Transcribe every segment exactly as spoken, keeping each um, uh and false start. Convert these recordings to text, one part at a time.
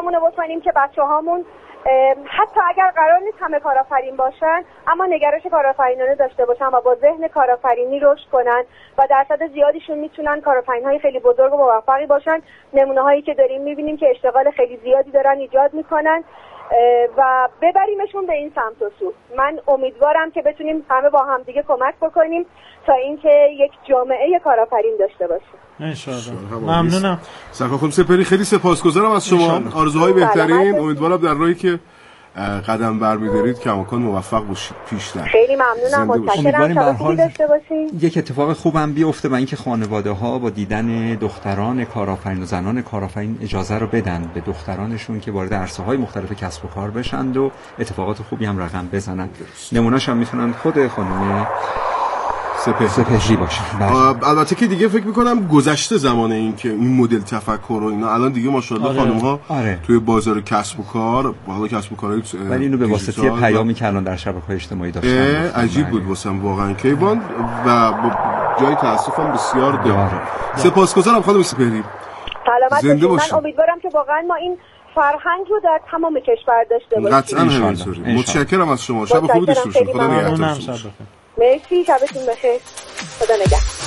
همونو بکنیم که بچه‌هامون حتی اگر قرار نیست همه کارآفرین باشن اما نگرش کارآفرینانه داشته باشن و با ذهن کارآفرینی رشد کنن و درصد زیادیشون میتونن کارآفرین‌های خیلی بزرگ و موفقی باشن. نمونه‌هایی که داریم می‌بینیم که اشتغال خیلی زیادی دارن ایجاد میکنن و ببریمشون به این سمت و سو. من امیدوارم که بتونیم همه با هم دیگه کمک بکنیم تا اینکه یک جامعه کارآفرین داشته باشیم. ان شاء الله. ممنونم. سرکار خانم سپهری، خیلی سپاسگزارم از شما. آرزوهای بهترین. امیدوارم در راهی که قدم برمی‌دارید کماکان موفق باشید پیش در. خیلی ممنونم. متشکرم. شما داشته باشین. یک اتفاق خوبم بیفته و اینکه خانواده‌ها با دیدن دختران کارآفرین و زنان کارآفرین اجازه رو بدن به دخترانشون که وارد عرصه‌های مختلف کسب و کار بشن و اتفاقات خوبی هم رقم بزنن. نمونه‌اش هم میتونن خود خانم سپهری باشه. البته که دیگه فکر میکنم گذشته زمان این که این مدل تفکر و اینا، الان دیگه ماشاءالله آره. خانم ها آره. توی بازار کسب و کار حالا کسب و کارهای ولی اینو به واسطه پیامی که الان در شبکه‌های اجتماعی داشتن عجیب بود واسم واقعا کیوان و با جای تاسفم بسیار داره. سپاسگزارم خانم سپهری. سلامت باشید. من امیدوارم که واقعا ما این فرهنگ رو در تمام کشور داشته باشیم. قطعاً همینطوری. متشکرم از شما. شب خوبی داشته باشید. خدا نگهدار. مرسی، شبتون بخیر. خدا نگهدار.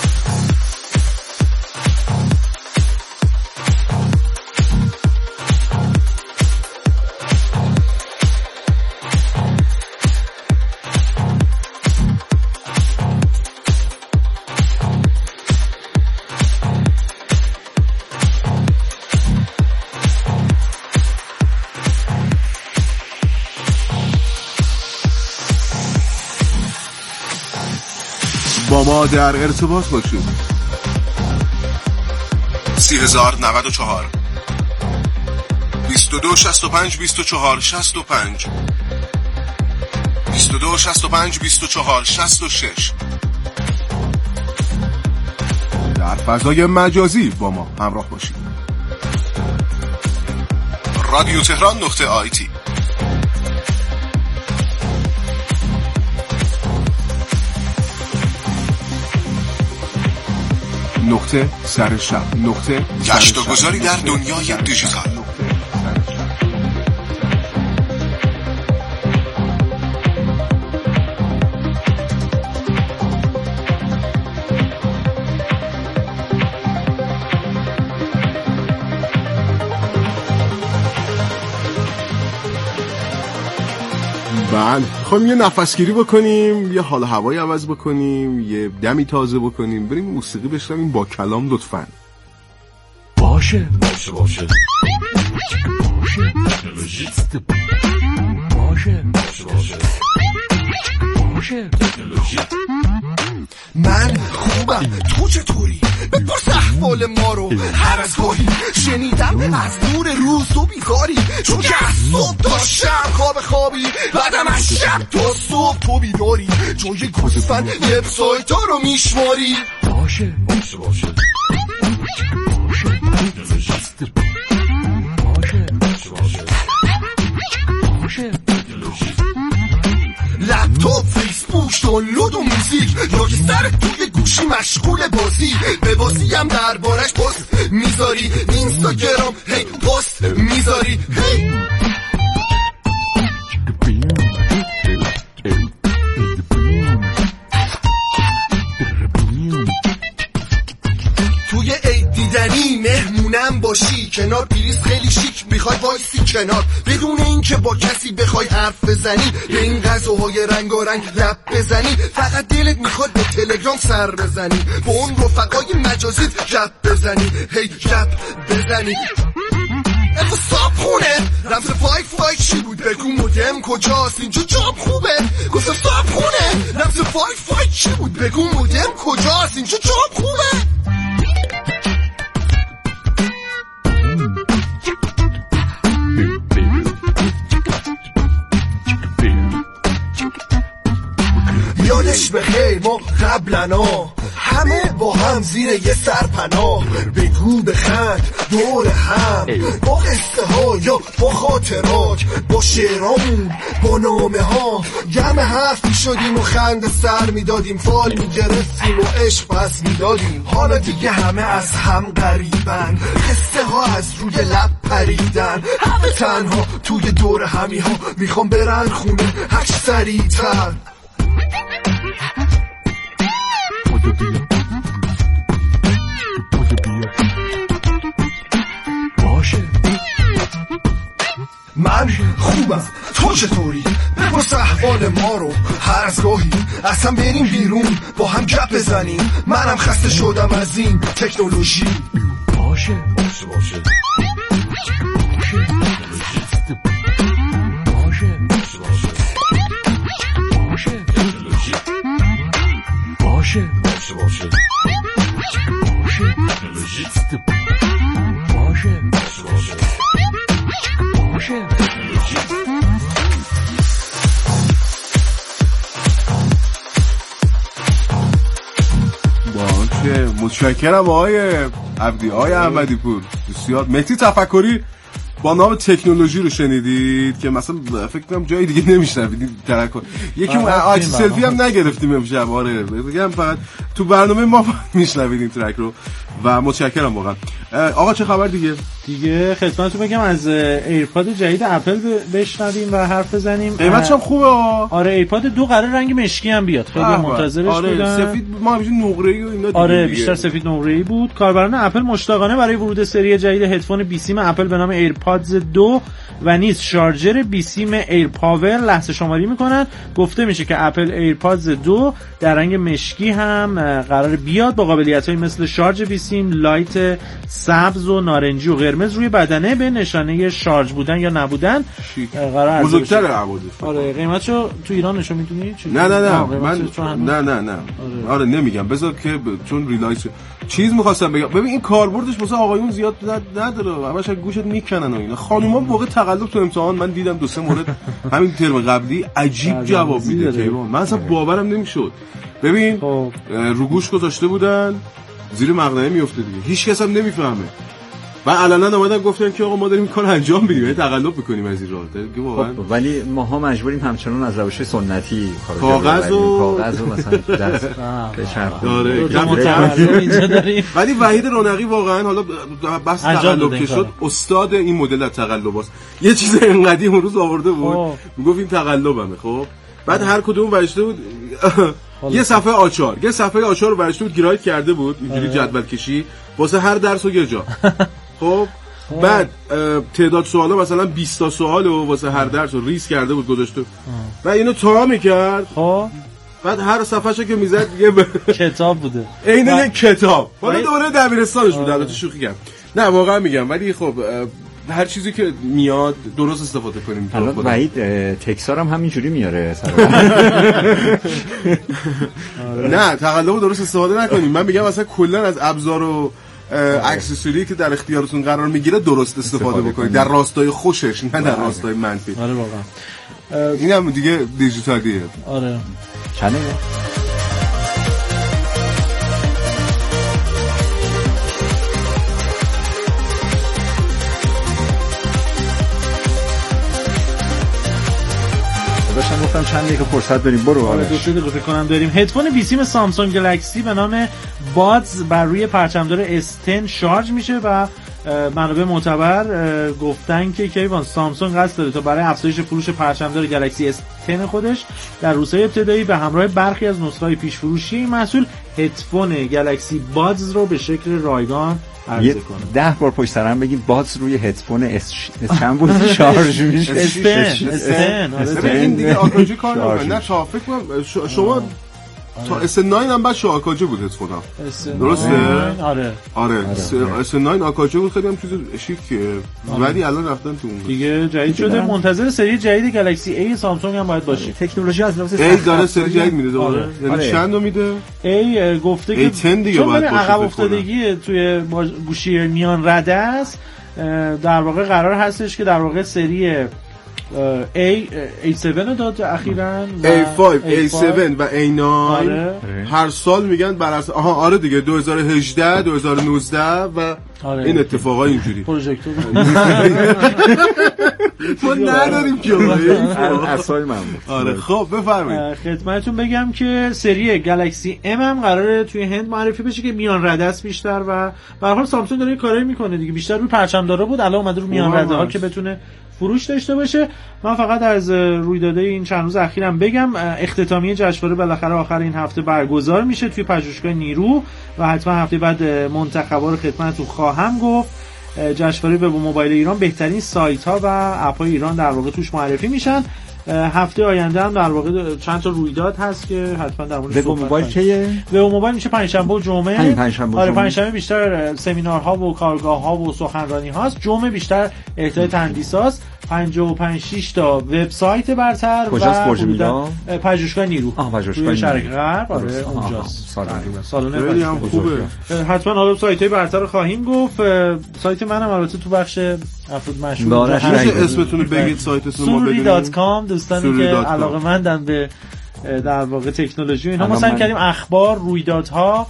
با ما در ارتباط باشید. سی هزار نود و چهار بیست و دو شصت و پنج بیست و چهار شصت و پنج بیست و دو شصت و پنج بیست و چهار شصت و شش. در فضای مجازی با ما همراه باشید. رادیو تهران نقطه آی تی. نقطه سر شب نقطه گشت و گذاری در دنیای دیجیتال. بله خواهیم یه نفسگیری بکنیم، یه حال هوایی عوض بکنیم، یه دمی تازه بکنیم، بریم موسیقی بشنویم با کلام لطفاً. باشه باشه باشه باشه تکنولوژیست باشه باشه باشه باشه تکنولوژی. من خوبم، تو چطوری؟ بپرس احوال ما رو هر از گاهی. شنیدم از نور روز تو بیکاری، چون که از صبح تا شب خواب خوابی، بعدم از شب تا صبح تو بیداری، چون یه گوسفند وبسایت ها رو میشماری. باشه باشه باشه باشه تکنولوژیست باشه باشه باشه باشه تکنولوژی. لپتاپ، فیسبوک، دانلود و موزیک، یا که سر توی گوشی مشغول بازی، به بازی هم دربارش پست میذاری، اینستاگرام هی پست میذاری هی. توی عید دیدنی مهمونم باشی، کنار پریز خیلی شیک میخوای وایسی کنار، بدون اینکه با کسی بخوای حرف بزنی، به این غذاهای رنگارنگ لب بزنی، فقط دلت میخواد به تلگرام سر بزنی، با اون رفقای مجازیت گپ بزنی هی گپ بزنی. امروز صاحب خونه رمز وای فای چی بود؟ بگو مودم کجاست؟ اینجا جام خوبه. گفتم صاحب خونه رمز وای فای چی بود؟ بگو مودم کجاست؟ اینجا جام خوبه. یادش بخیر ما قبلنا همه با هم زیر یه سرپناه، بگو بخند دور هم، با قصه ها یا با خاطرات، با شعرامون با نامه ها، گرم حرف می شدیم و خند سر می دادیم، فال می گرفتیم و عشق پس می دادیم. حالا دیگه همه از هم قریبن، قصه ها از روی لب پریدن، همه تنها توی دور همی ها میخوام برن خونه هک سریع‌تر. باشه من خوبم، تو چطوری؟ بپرس احوال ما رو هر از گاهی، اصلا بریم بیرون با هم گپ بزنیم، منم خسته شدم از این تکنولوژی. باشه باشه باشه باشه باشه باشه باشه. متشکرم آقای عبدی، آقای احمدی پور. بسیار. مهدی تفکری با نام تکنولوژی رو شنیدید که مثلا فکر کنم جای دیگه نمیشنوید ترک یکی عکس سلفی هم نگرفتیم امشب. آره بگم فقط تو برنامه ما میشنوید این ترک رو و متشکرم واقعا. آقا چه خبر دیگه؟ دیگه خدمتتون بگم از ایرپاد جدید اپل بشنویم و حرف بزنیم. قیمتش هم خوبه. آره ایرپاد دو قرار رنگ مشکی هم بیاد، خیلی منتظرش آره بودن. سفید ما همیشه نقره‌ای و اینا. آره بیشتر سفید نقره‌ای بود. کاربران اپل مشتاقانه برای ورود سری جدید هدفون بیسیم اپل به نام ایرپادز دو و نیز شارژر بیسیم ایر پاور لحظه شماری میکنن. گفته میشه که اپل ایرپادز دو در رنگ مشکی هم قرار بیاد با قابلیت‌های مثل شارژ بیسیم، لایت سبز و نارنجی و قرمز روی بدنه به نشانه شارژ بودن یا نبودن. قرار بزرگتره عبادت. آره قیمتشو تو ایران نشون میدونی؟ نه نه نه من نه نه نه آره, آره نمیگم بذار که ب... چون ریلایز چیز می‌خواستم بگم. ببین این کاربردش واسه آقایون زیاد نداره، همش گوشت میکنن و اینا. خانوما موقع تقلب تو امتحان من دیدم دو سه مورد همین ترم قبلی عجیب جواب میده که من اصلا باورم نمیشد. ببین رو گوش گذاشته بودن زیر مقنعه میفته دیگه، هیچ کس هم نمیفهمه. و علنا اومدن گفتن که آقا ما داریم این کارو انجام میدیم، یعنی تقلب میکنیم از این راه دیگه واقعا. خب ولی ماها مجبوریم همچنان از روش سنتی کاغذ و کاغذ و مثلا دست داره اینجا داریم. ولی وحید رونقی واقعا حالا بس تقلب که شد استاد این مدل تقلباست. یه چیز انقدی اون روز آورده بود میگفت این تقلبمه. خب بعد هر کدوم برشته بود یه صفحه آچار، یه صفحه آچار رو برشته بود گراید کرده بود اینجوری جدول کشی واسه هر درس و یه جا. خب بعد تعداد سوالا مثلا بیست تا سوال و واسه هر درس رو ریز کرده بود گذاشته و اینو تا میکرد. خب بعد هر صفحه‌شو که میزد یه ب... کتاب بوده، عین یک کتاب. حالا دوره دبیرستانش بود، البته شوخی کردم، نه واقعا میگم. ولی خب هر چیزی که میاد درست استفاده کنیم. الان وحید تکسار هم همینجوری میاره نه تقلب درست استفاده نکنیم. من میگم اصلا کلا از ابزار و اکسسوری که در اختیارتون قرار میگیره درست استفاده بکنید در راستای خوشش، نه در راستای منفی. آره واقعا اینم دیگه دیجیتالیه. آره چنه داشتم گفتم چند دقیقه فرصت داریم برو. آره دو سه دقیقه فکر کنم داریم. هدفون بیسیم سامسونگ گلکسی به نام بادز بر روی پرچمدار اس ده شارژ میشه و منابع معتبر گفتن که کیوان سامسونگ قصد داره تا برای افزایش فروش پرچمدار گلکسی اس ده خودش در روزهای ابتدایی به همراه برخی از نسخه‌های پیش فروشی این محصول هدفون گلکسی بادز رو به شکل رایگان عرضه کنه. ده بار پشت سر هم بگیم بادز روی هدفون اس چند بود شارژ میشه. اس ده اس ده این دیگه آکاجی کار نمی‌کنه. نه تا فکر کنم شما تا اس نه هم بعد شو آکاجی بود هدفونم. درسته؟ آره. آره اس نه آکاجی بود، خیلی هم چیز شیکه. ولی الان رفتن تو اون دیگه جدید شده. منتظر سری جدید گلکسی ای سامسونگ هم باید باشی. تکنولوژی از لحاظ ای داره سری جدید میده دوباره. یعنی چند رو میده؟ ای گفته که چون برای عقب افتادگی توی گوشی میان رده است، در واقع قرار هستش که در واقع سری A A7 رو داد اخیراً ای فایو ای هفت و ای نه. آره. هر سال میگن بر اساس آها آره دیگه دو هزار و هجده دو هزار و نوزده و آره. این اتفاقا اینجوری پروژکتور ما نداریم که اصلا من آره. خب بفرمایید. خدمتتون بگم که سری گلکسی ام هم قراره توی هند معرفی بشه که میان رده است بیشتر و به هر حال سامسونگ داره کارایی میکنه دیگه، بیشتر روی پرچم‌دارا بود الان اومده رو میان رده ها که بتونه فروش داشته باشه. من فقط از رویدادهای این چند روز اخیرم بگم اختتامیه جشنواره بالاخره آخر این هفته برگزار میشه توی پژوهشگاه نیرو و حتما هفته بعد منتخبا رو خدمتتون خواهم گفت. جشنواره وب و موبایل ایران بهترین سایت ها و اپ های ایران در واقع توش معرفی میشن. هفته آینده هم در واقع چند تا رویداد هست که حتما در موردش وب و موبایل که وب و موبایل میشه پنجشنبه و جمعه. پنجشنبه آره پنجشنبه بیشتر سمینارها و کارگاه‌ها و سخنرانی هاست، جمعه بیشتر اهدای تندیساست. پنجاه و پنج شش تا وبسایت برتر کجاست؟ برج میلان پژوهشگاه نیرو آها پژوهشگاه شرق غرب. آره اونجاست سالن خیلی هم خوبه. حتما حالا سایت‌های برتر رو خواهیم گفت. سایت منم البته تو بخش افراد مشهور اسمتون رو بگید سایتتون ما بدونیم. سوری دات کام دوستانی که علاقه‌مندن به در واقع تکنولوژی اینا ما سعی کردیم اخبار رویدادها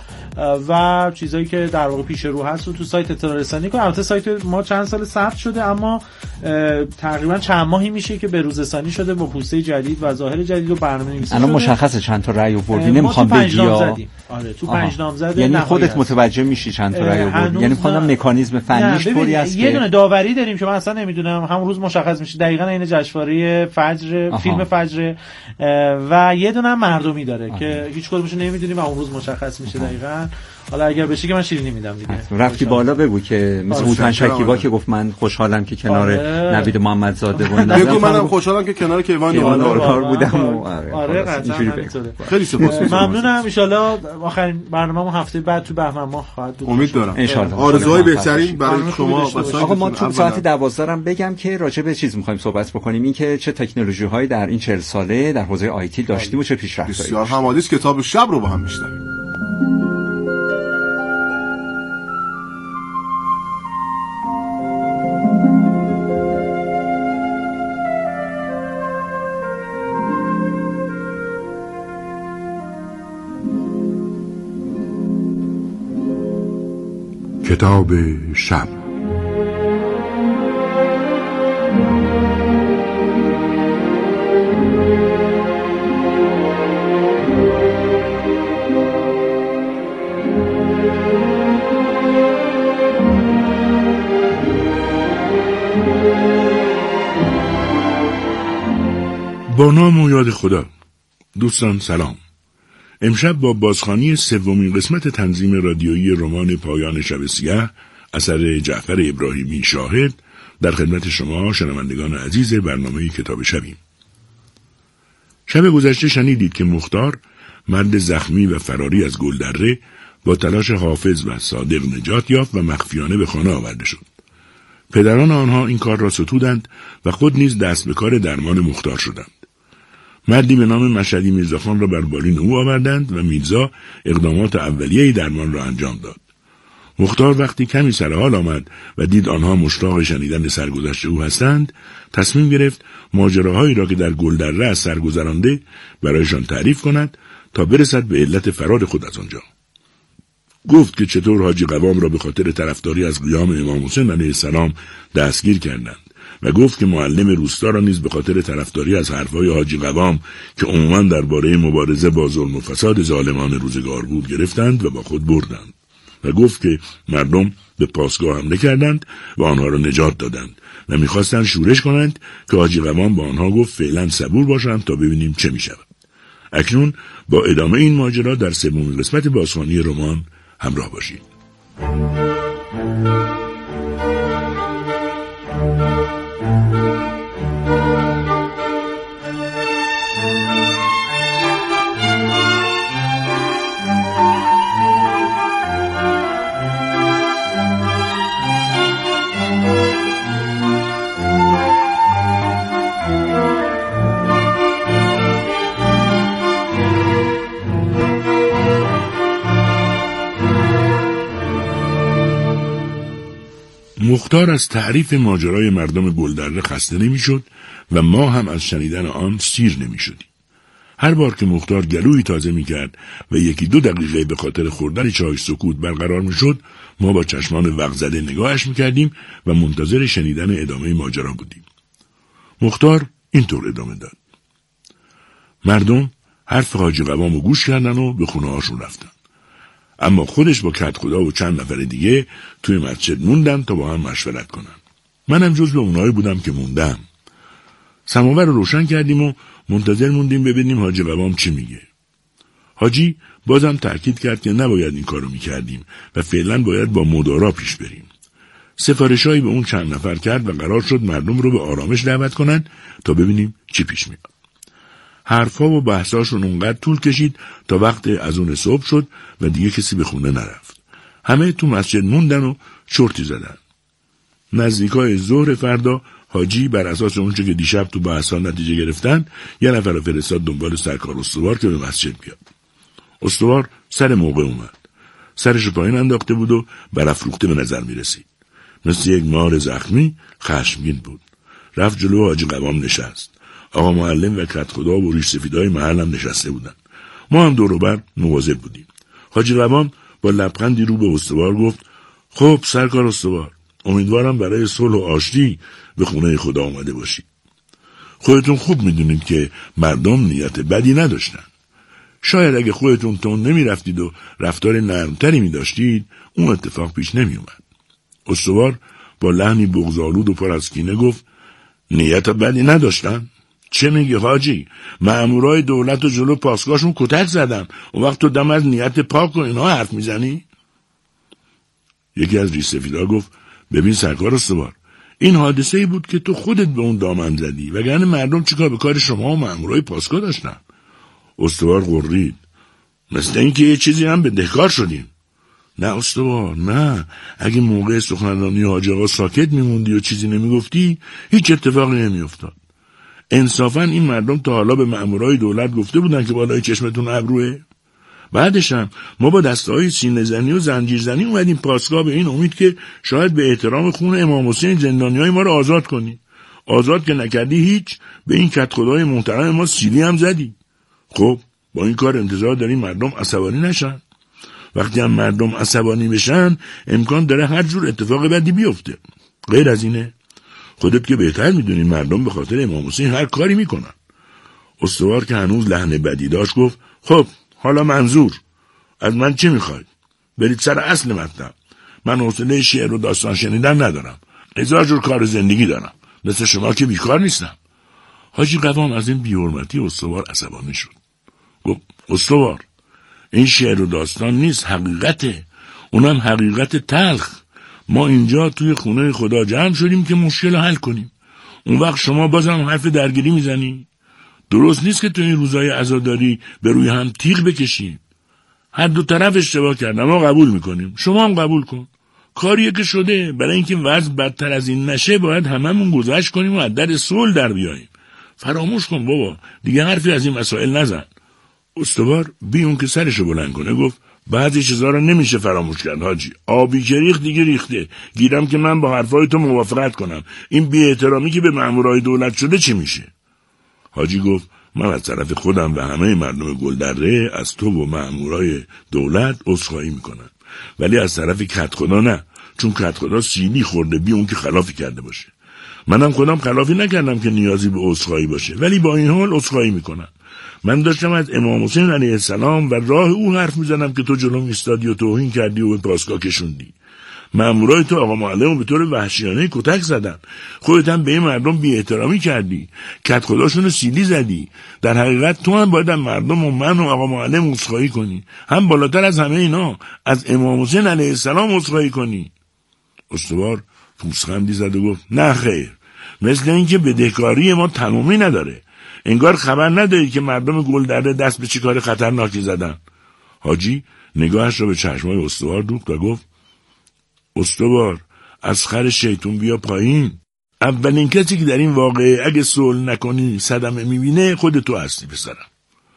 و چیزایی که در واقع پیش رو هست رو تو سایت اطلاع رسانی کنیم. البته سایت ما چند سال ثبت شده اما تقریبا چند ماهی میشه که به روز رسانی شده با پوسته جدید و ظاهر جدید و برنامه‌نویسی شده. الان مشخصه چند تا رأی آوردی نمیخوام بگی یا آره تو پنج نامزد یعنی خودت هست. متوجه میشی چند تا رأی آوردی یعنی خودم مکانیزم فنیش طوری است یه دونه داوری داریم که من اصلا نمیدونم همون روز مشخص میشه دقیقاً این جشنواره فجر آها. فیلم فجر و یه دونه مردمی داره آها. که هیچ کدومش نمیدونیم و اون روز مشخص میشه دقیقاً. حالا اگر بشه که من شیرینی میدم دیگه. رفتی بالا بگو که مثل هوتن شکیبا که گفت من خوشحالم که کنار آره. نوید محمدزاده و اینا. بگو منم خوشحالم که کنار کیوان نوبهار بودم و آره, آره قطعا خیلی سپاسگزارم. ممنونم. ان شاءالله آخرین برنامه‌مون هفته بعد تو بهمن ماه خواهد بود. امید دارم. ان شاءالله. آرزوهای بهترین برای شما و سایت. آقا ما تو ساعت دوازده هم بگم که راجع به چیز می‌خوایم صحبت بکنیم این که چه تکنولوژی‌هایی در این چهل ساله در حوزه آیتی داشتیم و چه پیشرفت‌هایی. بسیار حمادیس کتاب شب رو با هم می‌شنویم. کتاب شب. با نام و یاد خدا. دوستان سلام. امشب با بازخوانی سومین قسمت تنظیم رادیویی رمان پایان شب سیاه اثر جعفر ابراهیمی شاهد در خدمت شما شنوندگان عزیز برنامه کتاب شبیم. شب گذشته شنیدید که مختار مرد زخمی و فراری از گلدره با تلاش حافظ و صادق نجات یافت و مخفیانه به خانه آورده شد. پدران آنها این کار را ستودند و خود نیز دست به کار درمان مختار شدند. مردی به نام مشهدی میرزاخان را بر بالین او آوردند و میرزا اقدامات اولیه درمان را انجام داد. مختار وقتی کمی سر حال آمد و دید آنها مشتاق شنیدن سرگذشت او هستند، تصمیم گرفت ماجراهایی را که در گلدره از سر گذرانده برایشان تعریف کند تا برسد به علت فرار خود از آنجا. گفت که چطور حاجی قوام را به خاطر طرفداری از قیام امام حسین علیه السلام دستگیر کردند و گفت که معلم روستا را نیز به خاطر طرفداری از حرفهای حاجی قوام که عموماً درباره مبارزه با ظلم و فساد ظالمان روزگار بود گرفتند و با خود بردند و گفت که مردم به پاسگاه حمله کردند و آنها را نجات دادند و می‌خواستند شورش کنند که حاجی قوام با آنها گفت فعلا صبور باشند تا ببینیم چه می‌شود. اکنون با ادامه این ماجرا در سومین قسمت بازخوانی رمان همراه باشید. مختار از تعریف ماجرای مردم گلدره خسته نمیشد و ما هم از شنیدن آن سیر نمیشدیم. هر بار که مختار گلویی تازه میکرد و یکی دو دقیقه به خاطر خوردن چای سکوت برقرار میشد، ما با چشمان وقزده نگاهش میکردیم و منتظر شنیدن ادامه ماجرا بودیم. مختار اینطور ادامه داد: مردم حرف حاجی قوامو گوش کردن و به خونه هاشون رفتن، اما خودش با کت خدا و چند نفر دیگه توی مسجد موندن تا با هم مشورت کنن. منم جزو اونایی بودم که موندم. سماور رو روشن کردیم و منتظر موندیم ببینیم حاجی قوام چی میگه. حاجی بازم تأکید کرد که نباید این کارو میکردیم و فعلا باید با مدارا پیش بریم. سفارشایی به اون چند نفر کرد و قرار شد مردم رو به آرامش دعوت کنن تا ببینیم چی پیش میاد. حرفا و بحثاشون اونقدر طول کشید تا وقت از اون صبح شد و دیگه کسی به خونه نرفت. همه تو مسجد موندن و چرتی زدن. نزدیکای ظهر فردا حاجی بر اساس اونچه که دیشب تو بحثا نتیجه گرفتن یه نفر رو فرستاد دنبال سرکار استوار که به مسجد بیاد. استوار سر موقع اومد. سرش پایین انداخته بود و برافروخته به نظر می رسید. مثل یک مار زخمی خشمگین بود. رفت جلو حاجی قوام نشست. آقا معلم و کت خدا و ریش سفیدای محل هم نشسته بودن. ما هم دور و بر مواظب بودیم. حاجی قوام با لبخندی رو به استوار گفت: خب سرکار استوار، امیدوارم برای صلح و آشتی به خونه خدا اومده باشید. خودتون خوب میدونید که مردم نیت بدی نداشتن. شاید اگه خودتون تون نمی رفتید و رفتار نرمتری می داشتید اون اتفاق پیش نمی اومد. استوار با لحنی بغض‌آلود و پر از کینه گفت: نیت بدی نداشتن؟ چه میگی حاجی؟ مأمورای دولت و جلو پاسگاهشون کتک زدن، اون وقت تو دم از نیت پاک و اینا حرف میزنی؟ یکی از ریش سفیدا گفت: ببین سرکار استوار، این حادثه ای بود که تو خودت به اون دامن زدی، وگرنه مردم چیکار به کار شما و مأمورای پاسگاه داشتن؟ استوار غرید: مثل این که یه چیزی هم بدهکار شدیم. نه استوار، نه. اگه موقع سخنرانی حاجی آقا ساکت میموندی و چیزی نمیگفتی هیچ اتفاقی نمیافتاد. انصافاً این مردم تا حالا به مأمورای دولت گفته بودن که بالای چشمتون ابروه؟ بعدش هم ما با دسته‌های سینه‌زنی و زنجیرزنی اومدیم پاسگاه به این امید که شاید به احترام خون امام حسین زندانیای ما رو آزاد کنی. آزاد که نکردی هیچ، به این کت خدای محترم ما سیلی هم زدی. خب با این کار انتظار داریم مردم عصبانی نشن. وقتی هم مردم عصبانی بشن امکان داره هر جور اتفاق بدی بیفته. غیر از اینه؟ خودت که بهتر میدونی مردم به خاطر امام حسین هر کاری میکنن. استوار که هنوز لحن بدی داشت گفت: خب حالا منظور از من چی میخواید؟ برید سر اصل مطلب. من حوصله شعر و داستان شنیدن ندارم. هزار جور کار زندگی دارم. مثل شما که بیکار نیستم. حاجی قوام از این بی‌حرمتی استوار عصبانی شد. گفت: استوار، این شعر و داستان نیست، حقیقته. اونم حقیقت تلخ. ما اینجا توی خونه خدا جمع شدیم که مشکل حل کنیم. اون وقت شما بازم حرف درگیری میزنی؟ درست نیست که تو این روزای عزاداری به روی هم تیغ بکشیم. هر دو طرف اشتباه کردن، ما قبول میکنیم، شما هم قبول کن. کاریه که شده. برای اینکه وضع بدتر از این نشه باید هممون گذشت کنیم و از در صلح در بیاییم. فراموش کن بابا، دیگه حرفی از این مسائل نزن. استوار بی اون که سرشو بلند کنه گفت: بعضی چیزا رو نمیشه فراموش کرد حاجی. آبی که ریخت دیگه ریخته. گیرم که من با حرفای تو موافقت کنم. این بی احترامی که به مأمورای دولت شده چی میشه؟ حاجی گفت: من از طرف خودم و همه مردم گلدره از تو و مأمورای دولت عذرخواهی میکنم، ولی از طرف کت خدا نه، چون کت خدا سیلی خورده بی اون که خلافی کرده باشه. منم خودم خلافی نکردم که نیازی به عذرخواهی باشه، ولی با این حال عذرخواهی میکنم. من داشتم از امام حسین علیه السلام و راه او حرف میزنم که تو جلوم ایستادی و توهین کردی و به پاسگاه کشوندی. مأمورای تو آقا معلم به طور وحشیانه کتک زدن. خودت هم به این مردم بی احترامی کردی. کت خداشونو سیلی زدی. در حقیقت تو هم باید مردم و من و آقا معلم عذرخواهی کنی. هم بالاتر از همه اینا از امام حسین علیه السلام عذرخواهی کنی. استوار پوزخندی زد و گفت: نه خیر. مثل اینکه بدهکاری ما تمامی نداره. انگار خبر نداری که مردم گلدره دست به چی کار خطرناکی زدن. حاجی نگاهش را به چشمای استوار دوخت و گفت: استوار، از خر شیطون بیا پایین. اولین کسی که در این واقعه اگه صلح نکنی صدمه میبینه خود تو هستی پسرم.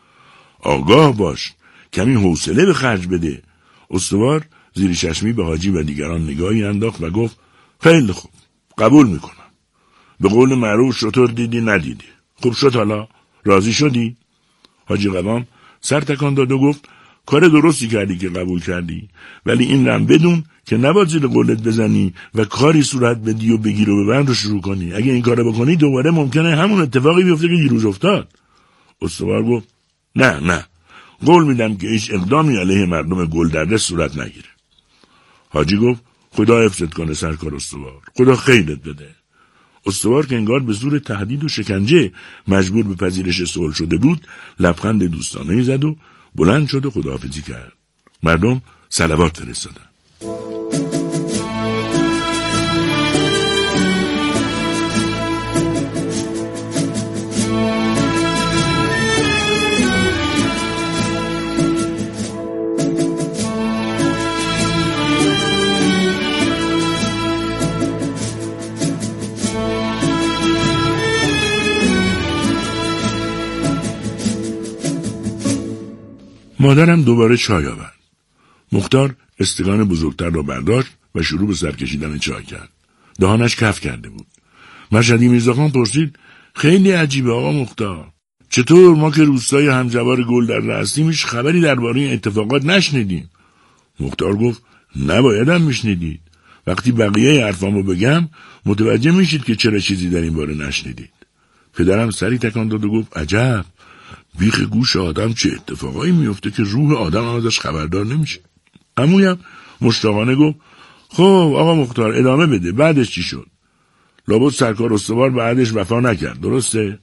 آگاه باش، کمی حوصله به خرج بده. استوار زیر چشمی به حاجی و دیگران نگاهی انداخت و گفت: خیلی خوب، قبول میکنم. به قول معروف شطور دیدی ندیدی. خوب شد، حالا راضی شدی؟ حاجی قوام سر تکان داد و گفت کار درستی کردی که قبول کردی، ولی این رم بدون که نباید زیر قولت بزنی و کاری صورت بدی و بگیر و ببند رو شروع کنی. اگه این کارو بکنی دوباره ممکنه همون اتفاقی بیفته که دیروز افتاد. استوار گفت نه نه، قول میدم که هیچ اقدامی علیه مردم گلدرده صورت نگیره. حاجی گفت خدا حفظت کنه سرکار استوار، خدا خیرت بده. استوار که انگار به زور تهدید و شکنجه مجبور به پذیرش صلح شده بود، لبخند دوستانه‌ای زد و بلند شد و خداحافظی کرد. مردم صلوات فرستادن. مادرم دوباره چای آورد. مختار استکان بزرگتر را برداشت و شروع به سر کشیدن چای کرد. دهانش کف کرده بود. مشهدی میرزاخان پرسید خیلی عجیبه آقا مختار. چطور ما که روستای همجوار گلدرده هستیم هیچ خبری درباره این اتفاقات نشنیدیم؟ مختار گفت نبایدم میشنیدید. وقتی بقیه حرفامو بگم متوجه میشید که چرا چیزی در این باره نشنیدید. پدرم سری تکان داد و گفت عجب، بیخ گوش آدم چه اتفاقایی میفته که روح آدم ازش خبردار نمیشه. عمویم مشتاقانه گفت خب آقا مختار ادامه بده، بعدش چی شد؟ لابد سرکار استوار بعدش وفا نکرد، درسته؟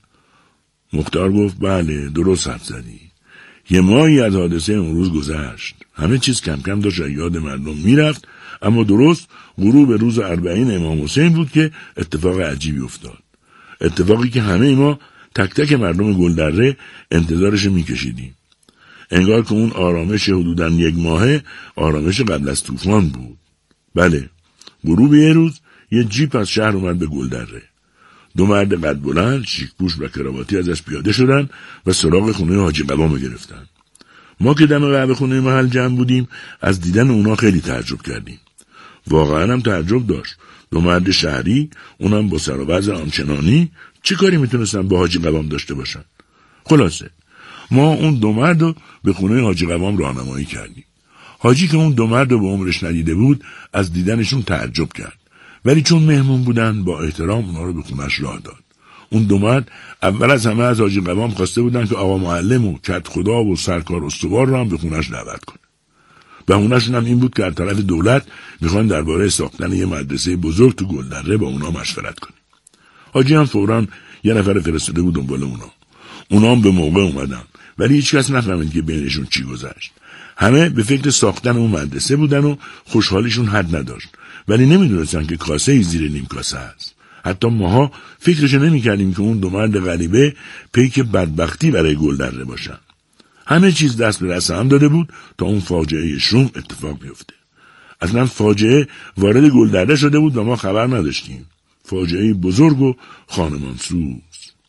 مختار گفت بله درست حد زدی. یه ماهی از حادثه اون روز گذشت. همه چیز کم کم داشت یاد مردم میرفت، اما درست غروب روز اربعین امام حسین بود که اتفاق عجیبی افتاد. اتفاقی که همه ما تک تک مردم گلدره انتظارش میکشیدیم. انگار که اون آرامش حدوداً یک ماهه آرامش قبل از طوفان بود. بله، غروب یه روز یه جیپ از شهر اومد به گلدره. دو مرد قد بلند، شیک‌پوش و کراواتی ازش پیاده شدن و سراغ خونه حاجی قوام گرفتن. ما که دم قهوه خونه محل جمع بودیم از دیدن اونا خیلی تعجب کردیم. واقعاً هم تعجب داشت. دو مرد شهری، اونم با سر و وضع آنچنانی، چه کاری میتونستن با حاجی قوام داشته باشن؟ خلاصه ما اون دو مرد رو به خونه حاجی قوام راهنمایی کردیم. حاجی که اون دو مرد رو به عمرش ندیده بود از دیدنشون تعجب کرد، ولی چون مهمون بودن با احترام اونا رو به خونش راه داد. اون دو مرد اول از همه از حاجی قوام خواسته بودن که آقا معلم و کت خدا و سرکار استوار رو هم به خونش دعوت کنه. بهونه‌شون هم این بود که از طرف دولت میخوان درباره ساختن یه مدرسه بزرگ تو گلدره با اونا مشورت کنه. حاجی هم فوراً یه نفر فرستاده بود دنبال اونا. اونا هم به موقع اومدن، ولی هیچ کس نفهمید که بینشون چی گذشت. همه به فکر ساختن اون مدرسه بودن و خوشحالیشون حد نداشت، ولی نمیدونستن که کاسه ای زیر نیم کاسه است. حتی ماها فکرش نمی‌کردیم که اون دو مرد غریبه پیک بدبختی برای گلدره باشن. همه چیز دست به دست هم داده بود تا اون فاجعه شوم اتفاق بیفته. اصلا فاجعه وارد گلدره شده بود و ما خبر نداشتیم. فاجعه بزرگ و خانمانسوز.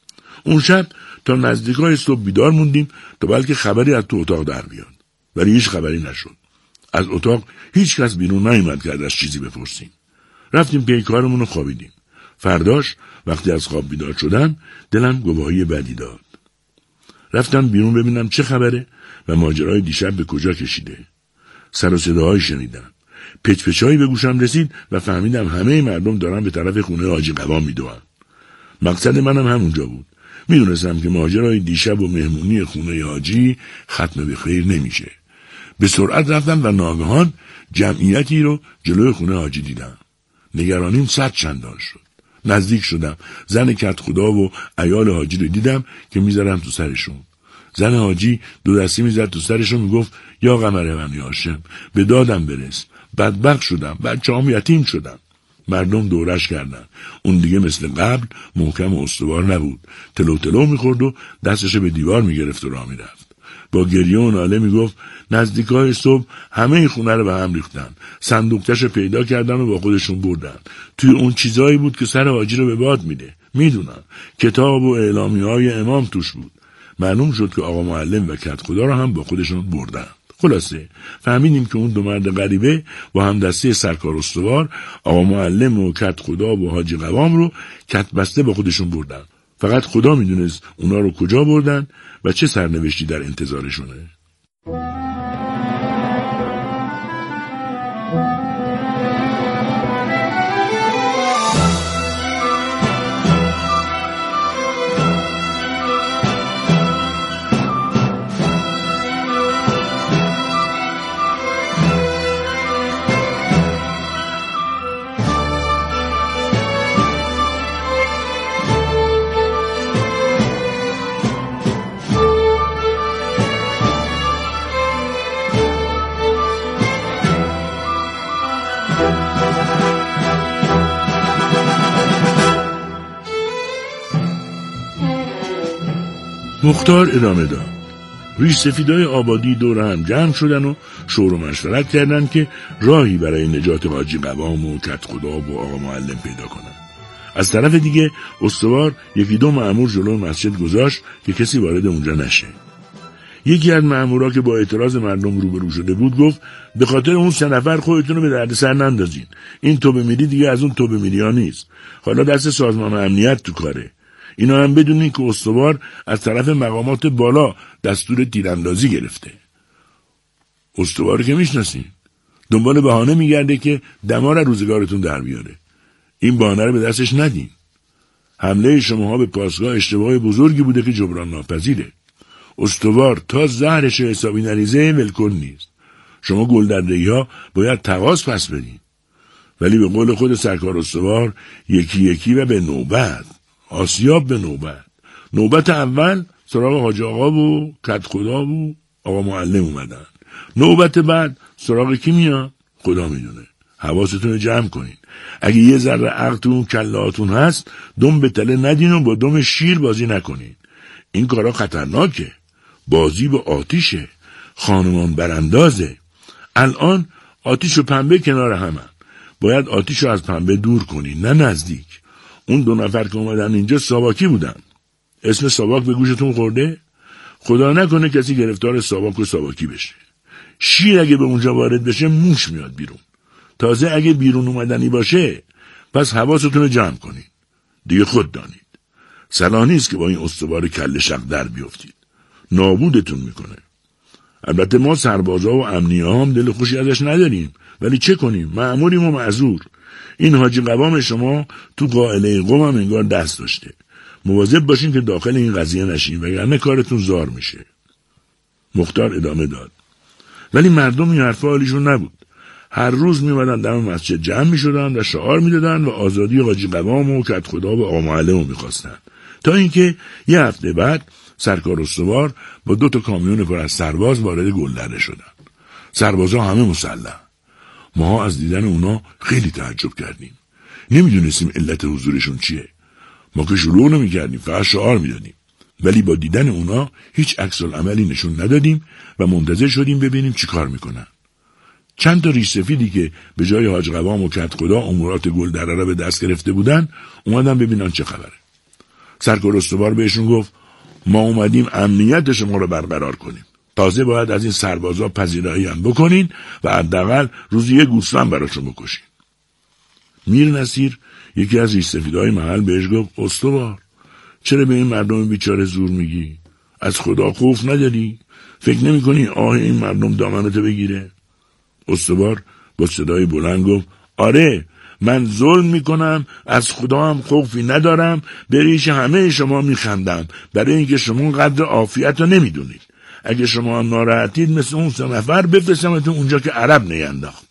اون شب تا نزدیکای صبح بیدار موندیم تا بلکه خبری از تو اتاق در بیاد، ولی هیچ خبری نشد. از اتاق هیچ کس بیرون نیامد که ازش چیزی بپرسیم. رفتیم پی کارمون و خوابیدیم. فرداش وقتی از خواب بیدار شدم دلم گواهی بدی داد. رفتم بیرون ببینم چه خبره و ماجرای دیشب به کجا کشیده. سر و صداهایی شنیدم. پچ پچایی به گوشم رسید و فهمیدم همه مردم دارن به طرف خونه حاجی قوام میدوئن. مقصد منم همونجا بود. میدونستم که ماجرای دیشب و مهمونی خونه حاجی ختم به خیر نمیشه. به سرعت رفتم و ناگهان جمعیتی رو جلوی خونه حاجی دیدم. نگرانیم صد چندان شد. نزدیک شدم. زن کت خدا و عیال حاجی رو دیدم که میذارم تو سرشون. زن حاجی دو دستی میزد تو سرشون، میگفت یا قمر بنی هاشم به دادم برس، بدبخت شدم، بچه‌هام یتیم شدن. مردم دورش کردن. اون دیگه مثل قبل محکم و استوار نبود. تلو تلو میخورد و دستشو به دیوار میگرفت و راه میرفت. با گریه و ناله میگفت نزدیکای صبح همه این خونه رو به هم ریختن. صندوقچه‌شو پیدا کردن و با خودشون بردن. توی اون چیزایی بود که سر حاجی رو به باد میده. میدونن. کتاب و اعلامیه‌های امام توش بود. معلوم شد که آقا معلم و کت خدا رو هم با خودشون بردن. خلاصه فهمیدیم که اون دو مرد غریبه با هم دسته سرکار استوار، آقا معلم و کت خدا و حاجی قوام رو کت بسته با خودشون بردن. فقط خدا میدونست اونا رو کجا بردن و چه سرنوشتی در انتظارشونه. مختار ادامه داد. ریش سفیدای آبادی دور هم جمع شدن و شور و مشورت کردن که راهی برای نجات حاجی قوام و کت خدا و آقا معلم پیدا کنن. از طرف دیگه استوار یکی دو مأمور جلو مسجد گذاشت که کسی وارد اونجا نشه. یکی از مأمورا که با اعتراض مردم روبرو شده بود گفت به خاطر اون سه نفر خودتون رو به دردسر نندازین. این توبه میری دیگه از اون توبه میری ها نیست. حالا دست سازمان امنیت تو کاره. اینا هم بدونین که استوار از طرف مقامات بالا دستور تیراندازی گرفته. استوار که میشناسین، دنبال بهانه میگرده که دمار روزگارتون در بیاره. این بهانه رو به دستش ندین. حمله شماها به پاسگاه اشتباه بزرگی بوده که جبران ناپذیره. استوار تا زهرش حسابی نریزه ولکن نیست. شما گلدرده‌ای ها باید تقاضا پس بدین. ولی به قول خود سرکار استوار یکی یکی و به نوبت. آسیاب به نوبت. نوبت اول سراغ حاج آقا و کت خدا و آقا معلم اومدن. نوبت بعد سراغ کی میاد؟ خدا میدونه. حواستون رو جمع کنین. اگه یه ذره عقل تو اون کلهاتون هست، دم به تله ندین و با دم شیر بازی نکنین. این کارا خطرناکه. بازی با آتیشه. خانمان براندازه. الان آتیش و پنبه کنار همن. باید آتیش رو از پنبه دور کنین، نه نزدیک. اون دو نفر که اومدن اینجا ساواکی بودن. اسم ساواک به گوشتون خورده؟ خدا نکنه کسی گرفتار ساواک و ساواکی بشه. شیر اگه به اونجا وارد بشه موش میاد بیرون. تازه اگه بیرون اومدنی باشه پس حواستون رو جمع کنین. دیگه خود دانید. صلاح نیست که با این استوار کله شق در بیافتید. نابودتون میکنه. البته ما سربازا و امنیه هم دل خوشی ازش نداریم، ولی چه کنیم؟ مأموریم و معذور. این حاجی قوام شما تو قائله قوم هم انگار دست داشته. مواظب باشین که داخل این قضیه نشین وگرنه کارتون زار میشه. مختار ادامه داد. ولی مردم این حرفا حالیشون نبود. هر روز میمدن دم مسجد جمع میشدن و شعار میدادن و آزادی حاجی قوام و کت خدا و آقا معلم رو میخواستن. تا اینکه یه هفته بعد سرکار استوار با دو تا کامیون پر از سرباز وارد گلدره شدن. سربازا همه مسلح. ما از دیدن اونا خیلی تعجب کردیم. نمیدونستیم علت حضورشون چیه. ما که شروع نمی‌کردیم، فقط شعار میدادیم. ولی با دیدن اونا هیچ عکس العملی نشون ندادیم و منتظر شدیم ببینیم چی کار میکنن. چند تا ریش سفیدی که به جای حاج قوام و کت خدا امورات گلدره را به دست گرفته بودن اومدن ببینن چه خبره. سرکار استوار بهشون گفت ما اومدیم امنیت شما رو برقرار کنیم. تازه باید از این سربازا پذیرایی هم بکنین و حداقل روزی یه گوسفند براشون بکشین. میر نصیر یکی از ریش سفیدای محل بهش گفت استوار چرا به این مردم بیچاره زور میگی؟ از خدا خوف نداری؟ فکر نمی کنی آه این مردم دامنتو بگیره؟ استوار با صدای بلند گفت آره من ظلم میکنم، از خدا هم خوفی ندارم، به ریش همه شما میخندم برای اینکه شما قدر عافیت رو نمیدونید. اگه شما هم ناراحتید مثل اون سه نفر بفرستمتون اونجا که عرب نینداخت.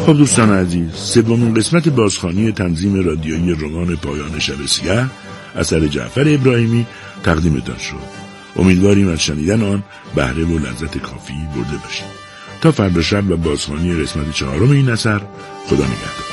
خب دوستان عزیز، سومین قسمت بازخوانی تنظیم رادیویی رمان پایان شب سیاه اثر جعفر ابراهیمی تقدیمتان شد. امیدواریم از شنیدن آن بهره و لذت کافی برده باشید. تا فردا شب و بازخوانی قسمت چهارم این اثر، خدا نگهدار.